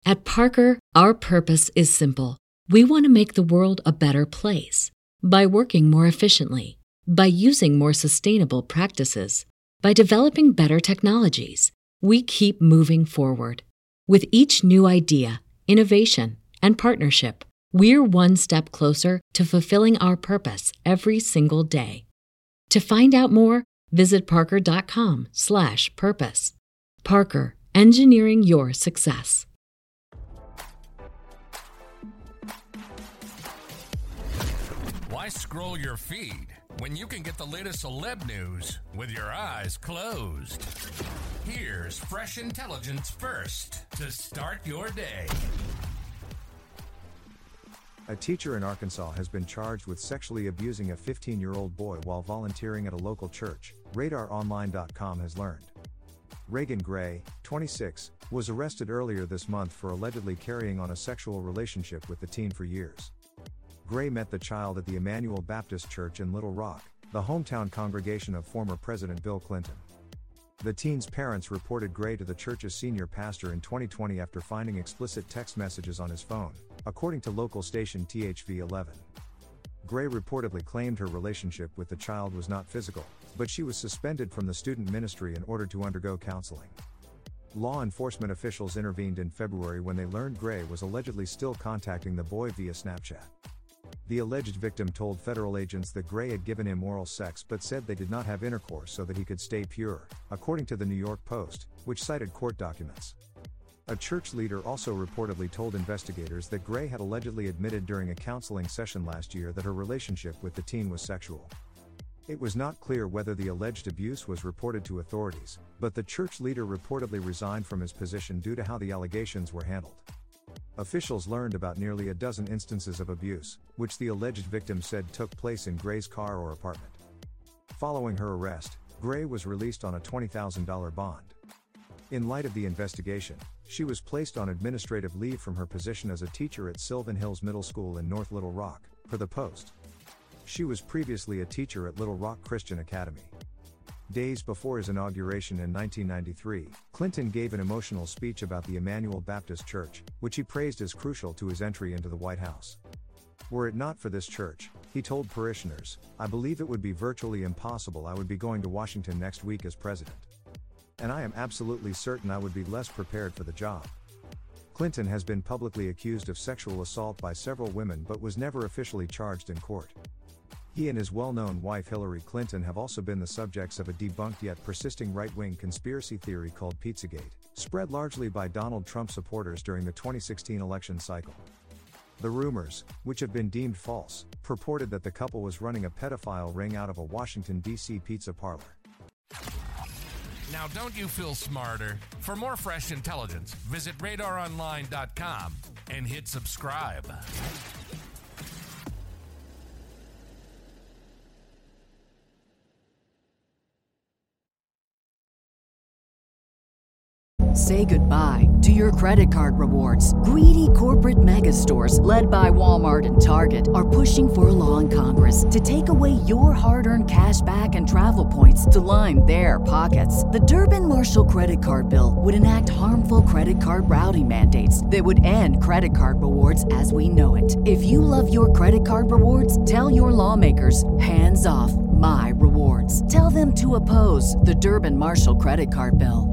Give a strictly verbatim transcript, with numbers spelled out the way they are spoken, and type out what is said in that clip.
At Parker, our purpose is simple. We want to make the world a better place by working more efficiently, by using more sustainable practices, by developing better technologies. We keep moving forward. With each new idea, innovation, and partnership, we're one step closer to fulfilling our purpose every single day. To find out more, visit parker.com slash purpose. Parker, engineering your success. Why scroll your feed when you can get the latest celeb news with your eyes closed? Here's fresh intelligence first to start your day. A teacher in Arkansas has been charged with sexually abusing a fifteen-year-old boy while volunteering at a local church, radar online dot com has learned. Reagan Gray, twenty-six, was arrested earlier this month for allegedly carrying on a sexual relationship with the teen for years. Gray met the child at the Emmanuel Baptist Church in Little Rock, the hometown congregation of former President Bill Clinton. The teen's parents reported Gray to the church's senior pastor in twenty twenty after finding explicit text messages on his phone, according to local station T H V eleven. Gray reportedly claimed her relationship with the child was not physical, but she was suspended from the student ministry in order to undergo counseling. Law enforcement officials intervened in February when they learned Gray was allegedly still contacting the boy via Snapchat. The alleged victim told federal agents that Gray had given him oral sex but said they did not have intercourse so that he could stay pure, according to the New York Post, which cited court documents. A church leader also reportedly told investigators that Gray had allegedly admitted during a counseling session last year that her relationship with the teen was sexual. It was not clear whether the alleged abuse was reported to authorities, but the church leader reportedly resigned from his position due to how the allegations were handled. Officials learned about nearly a dozen instances of abuse, which the alleged victim said took place in Gray's car or apartment. Following her arrest, Gray was released on a twenty thousand dollars bond. In light of the investigation, she was placed on administrative leave from her position as a teacher at Sylvan Hills Middle School in North Little Rock, per the Post. She was previously a teacher at Little Rock Christian Academy. Days before his inauguration in nineteen ninety-three, Clinton gave an emotional speech about the Emmanuel Baptist Church, which he praised as crucial to his entry into the White House. "Were it not for this church," he told parishioners, "I believe it would be virtually impossible I would be going to Washington next week as president. And I am absolutely certain I would be less prepared for the job." Clinton has been publicly accused of sexual assault by several women but was never officially charged in court. He and his well-known wife Hillary Clinton have also been the subjects of a debunked yet persisting right-wing conspiracy theory called Pizzagate, spread largely by Donald Trump supporters during the twenty sixteen election cycle. The rumors, which have been deemed false, purported that the couple was running a pedophile ring out of a Washington, D C pizza parlor. Now don't you feel smarter? For more fresh intelligence, visit radar online dot com and hit subscribe. Say goodbye to your credit card rewards. Greedy corporate mega stores, led by Walmart and Target, are pushing for a law in Congress to take away your hard-earned cash back and travel points to line their pockets. The Durbin-Marshall credit card bill would enact harmful credit card routing mandates that would end credit card rewards as we know it. If you love your credit card rewards, tell your lawmakers, hands off my rewards. Tell them to oppose the Durbin-Marshall credit card bill.